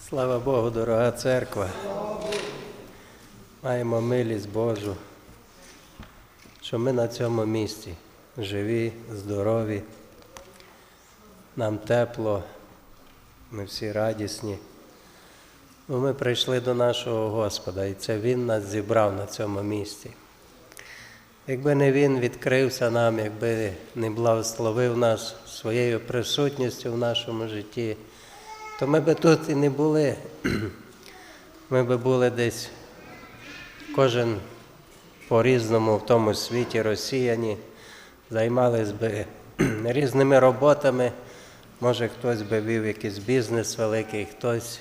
Слава Богу, дорога церква. Маємо милість Божу, що ми на цьому місці живі, здорові, нам тепло, ми всі радісні. Ми прийшли до нашого Господа, і це Він нас зібрав на цьому місці. Якби не Він відкрився нам, якби не благословив нас своєю присутністю в нашому житті, то ми би тут і не були. Ми би були десь, кожен по-різному в тому світі розсіяні, займались би різними роботами. Може, хтось би вів якийсь бізнес великий, хтось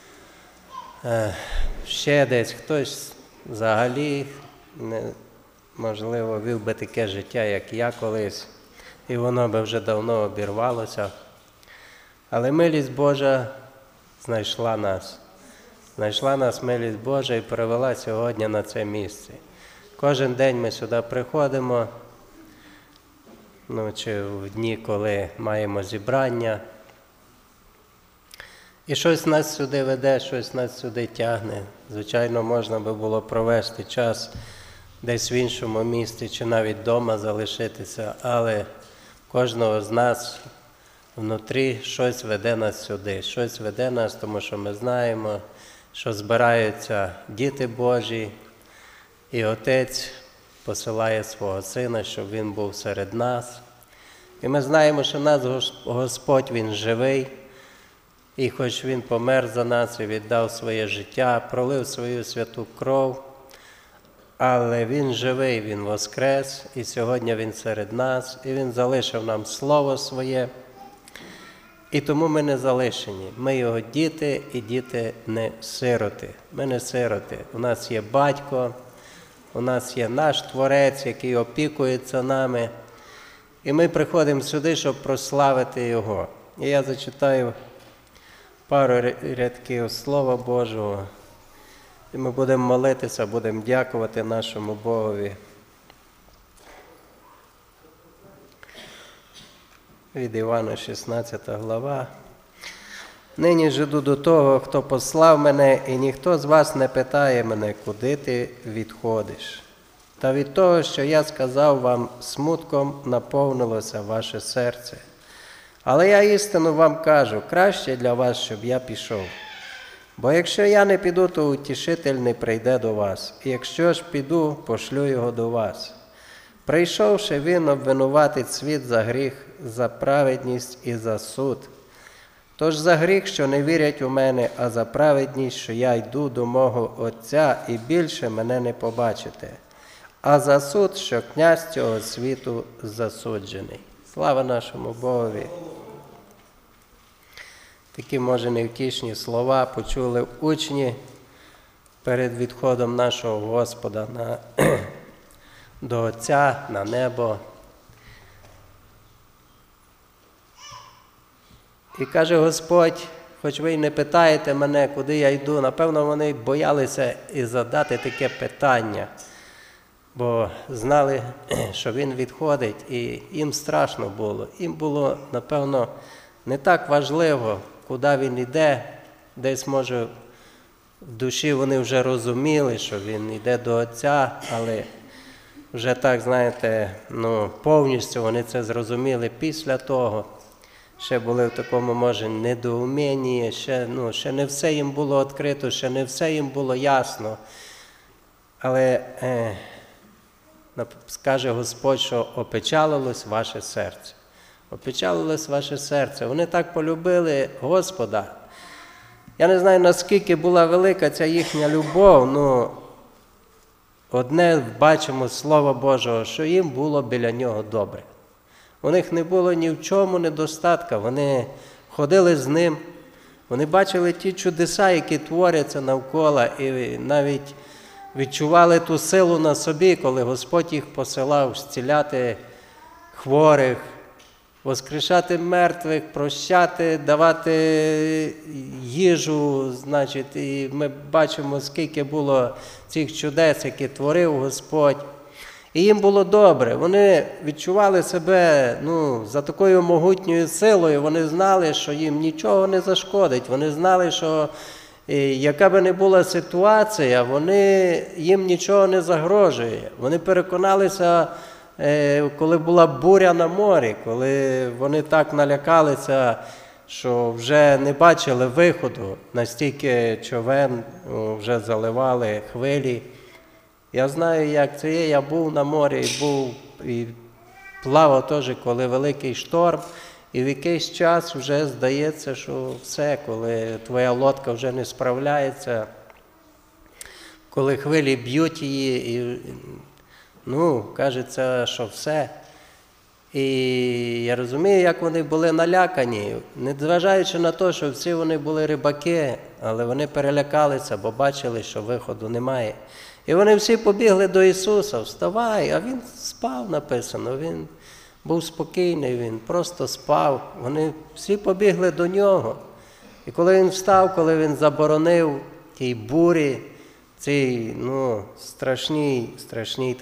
ще десь, хтось взагалі, можливо, вів би таке життя, як я колись, і воно би вже давно обірвалося. Але милість Божа знайшла нас. Знайшла нас милість Божа і привела сьогодні на це місце. Кожен день ми сюди приходимо, чи в дні, коли маємо зібрання. І щось нас сюди веде, щось нас сюди тягне. Звичайно, можна би було провести час десь в іншому місці, чи навіть вдома залишитися, але кожного з нас внутрі щось веде нас сюди, щось веде нас, тому що ми знаємо, що збираються діти Божі, і Отець посилає свого Сина, щоб Він був серед нас. І ми знаємо, що наш Господь, Він живий, і хоч Він помер за нас і віддав своє життя, пролив свою святу кров, але Він живий, Він воскрес, і сьогодні Він серед нас, і Він залишив нам Слово Своє. І тому ми не залишені. Ми Його діти, і діти не сироти. Ми не сироти. У нас є Батько, у нас є наш Творець, який опікується нами. І ми приходимо сюди, щоб прославити Його. І я зачитаю пару рядків Слова Божого. І ми будемо молитися, будемо дякувати нашому Богові. Від Івана, 16 глава. «Нині ж іду до того, хто послав мене, і ніхто з вас не питає мене, куди ти відходиш. Та від того, що я сказав вам, смутком наповнилося ваше серце. Але я істину вам кажу, краще для вас, щоб я пішов. Бо якщо я не піду, то утішитель не прийде до вас, і якщо ж піду, пошлю його до вас. Прийшовши, він обвинуватить світ за гріх, за праведність і за суд. Тож за гріх, що не вірять у мене, а за праведність, що я йду до мого Отця і більше мене не побачите. А за суд, що князь цього світу засуджений». Слава нашому Богові! Такі, може, невтішні слова почули учні перед відходом нашого Господа до Отця, на небо. І каже Господь, хоч ви й не питаєте мене, куди я йду, напевно, вони боялися і задати таке питання, бо знали, що Він відходить, і їм страшно було. Їм було, напевно, не так важливо, куди Він йде. Десь, може, в душі вони вже розуміли, що Він йде до Отця, але вже так, знаєте, повністю вони це зрозуміли після того. Ще були в такому, може, недоумінні, ще не все їм було відкрито, ще не все їм було ясно. Але скаже Господь, що опечалилось ваше серце. Опечалилось ваше серце. Вони так полюбили Господа. Я не знаю, наскільки була велика ця їхня любов, одне бачимо Слова Божого, що їм було біля Нього добре. У них не було ні в чому недостатка, вони ходили з Ним, вони бачили ті чудеса, які творяться навколо, і навіть відчували ту силу на собі, коли Господь їх посилав зціляти хворих, воскрешати мертвих, прощати, давати їжу, і ми бачимо, скільки було цих чудес, які творив Господь. І їм було добре. Вони відчували себе за такою могутньою силою. Вони знали, що їм нічого не зашкодить. Вони знали, що яка би не була ситуація, їм нічого не загрожує. Вони переконалися, коли була буря на морі, коли вони так налякалися, що вже не бачили виходу, настільки човен вже заливали хвилі. Я знаю, як це є, я був на морі і плавав теж, коли великий шторм, і в якийсь час вже здається, що все, коли твоя лодка вже не справляється, коли хвилі б'ють її, і, кажеться, що все. І я розумію, як вони були налякані, незважаючи на те, що всі вони були рибаки, але вони перелякалися, бо бачили, що виходу немає. І вони всі побігли до Ісуса: вставай, а Він спав, написано, Він був спокійний, Він просто спав. Вони всі побігли до Нього. І коли Він встав, коли Він заборонив тій бурі, цій, страшна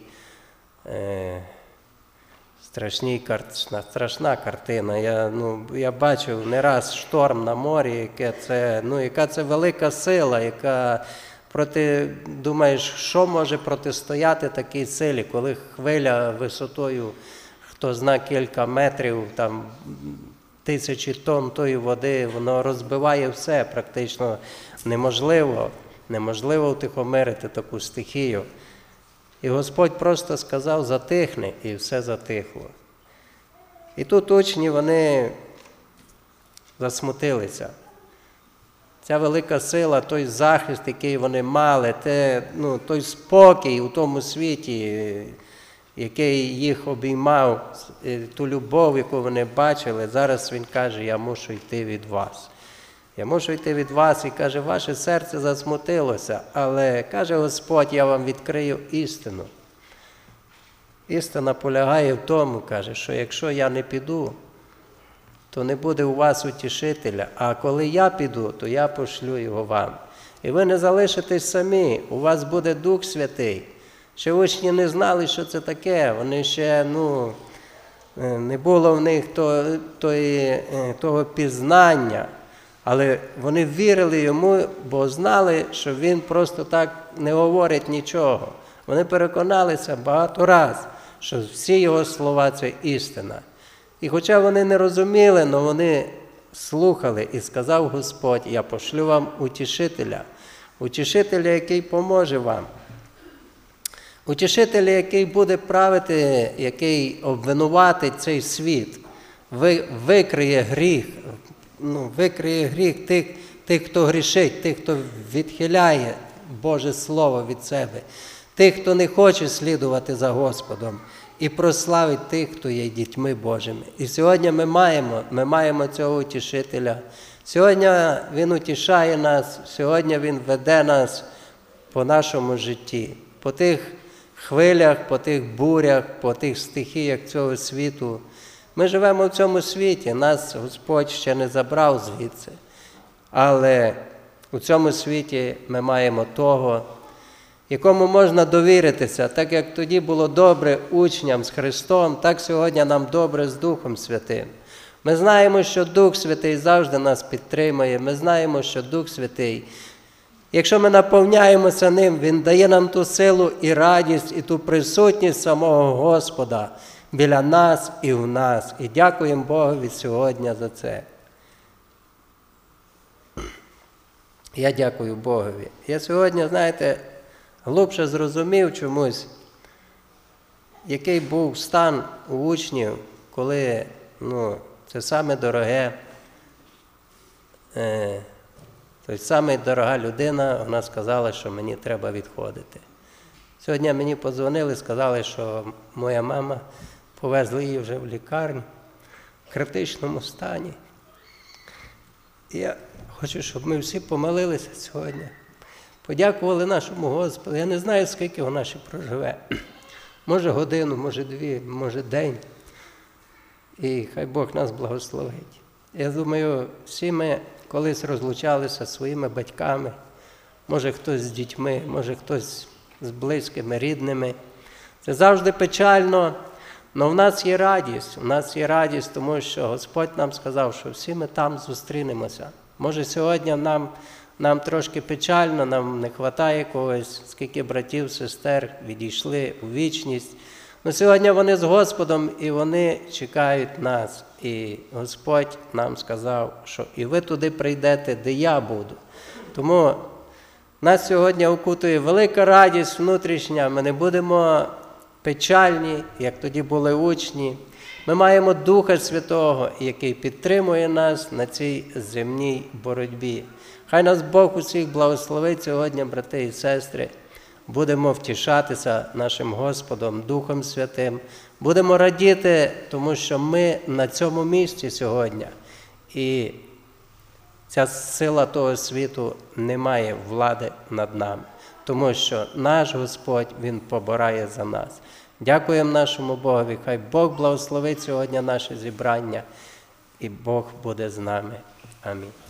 картина. Я бачив не раз шторм на морі, яка це велика сила, яка думаєш, що може протистояти такій силі, коли хвиля висотою, хто зна, кілька метрів, там, 1000 тонн тої води, воно розбиває все, практично неможливо втихомирити таку стихію. І Господь просто сказав: затихни, і все затихло. І тут учні, вони засмутилися. Ця велика сила, той захист, який вони мали, той спокій у тому світі, який їх обіймав, ту любов, яку вони бачили, зараз Він каже: я мушу йти від вас. Я мушу йти від вас, і каже: ваше серце засмутилося, але, каже Господь, я вам відкрию істину. Істина полягає в тому, каже, що якщо я не піду, то не буде у вас утішителя, а коли я піду, то я пошлю його вам. І ви не залишитесь самі, у вас буде Дух Святий. Ще учні не знали, що це таке, вони ще, не було в них того пізнання, але вони вірили йому, бо знали, що він просто так не говорить нічого. Вони переконалися багато разів, що всі його слова – це істина. І хоча вони не розуміли, але вони слухали, і сказав Господь: я пошлю вам утішителя, утішителя, який поможе вам. Утішителя, який буде правити, який обвинуватить цей світ, викриє гріх тих, хто грішить, тих, хто відхиляє Боже Слово від себе, тих, хто не хоче слідувати за Господом, і прославить тих, хто є дітьми Божими. І сьогодні ми маємо цього утішителя. Сьогодні Він утішає нас, сьогодні Він веде нас по нашому житті, по тих хвилях, по тих бурях, по тих стихіях цього світу. Ми живемо в цьому світі, нас Господь ще не забрав звідси. Але у цьому світі ми маємо того, якому можна довіритися. Так як тоді було добре учням з Христом, так сьогодні нам добре з Духом Святим. Ми знаємо, що Дух Святий завжди нас підтримує. Ми знаємо, що Дух Святий, якщо ми наповняємося Ним, Він дає нам ту силу і радість, і ту присутність самого Господа біля нас і в нас. І дякуємо Богові сьогодні за це. Я дякую Богові. Я сьогодні, глибше зрозумів чомусь, який був стан у учнів, коли, це саме дороге, саме дорога людина, вона сказала, що мені треба відходити. Сьогодні мені подзвонили, сказали, що моя мама, повезли її вже в лікарню в критичному стані. І я хочу, щоб ми всі помолилися сьогодні. Подякували нашому Господу. Я не знаю, скільки вона ще проживе. Може годину, може 2, може день. І хай Бог нас благословить. Я думаю, всі ми колись розлучалися зі своїми батьками. Може хтось з дітьми, може хтось з близькими, рідними. Це завжди печально, але в нас є радість. У нас є радість, тому що Господь нам сказав, що всі ми там зустрінемося. Може, сьогодні нам трошки печально, нам не вистачає когось, скільки братів, сестер відійшли у вічність. Но сьогодні вони з Господом, і вони чекають нас. І Господь нам сказав, що і ви туди прийдете, де я буду. Тому нас сьогодні окутує велика радість внутрішня, ми не будемо печальні, як тоді були учні. Ми маємо Духа Святого, який підтримує нас на цій земній боротьбі. Хай нас Бог усіх благословить сьогодні, брати і сестри. Будемо втішатися нашим Господом, Духом Святим. Будемо радіти, тому що ми на цьому місці сьогодні. І ця сила того світу не має влади над нами. Тому що наш Господь, Він поборає за нас. Дякуємо нашому Богові. Хай Бог благословить сьогодні наше зібрання. І Бог буде з нами. Амінь.